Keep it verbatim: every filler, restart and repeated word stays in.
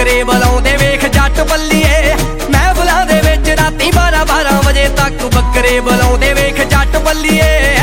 ਬੱਕਰੇ ਬੁਲਾਉਂਦੇ ਵੇਖ ਜੱਟ ਬੱਲੀਏ। ਮਹਿਫਲਾਂ ਦੇ ਵਿੱਚ ਰਾਤੀ ਬਾਰਾਂ ਬਾਰਾਂ ਵਜੇ ਤੱਕ ਬੱਕਰੇ ਬੁਲਾਉਂਦੇ ਵੇਖ ਜੱਟ ਬੱਲੀਏ।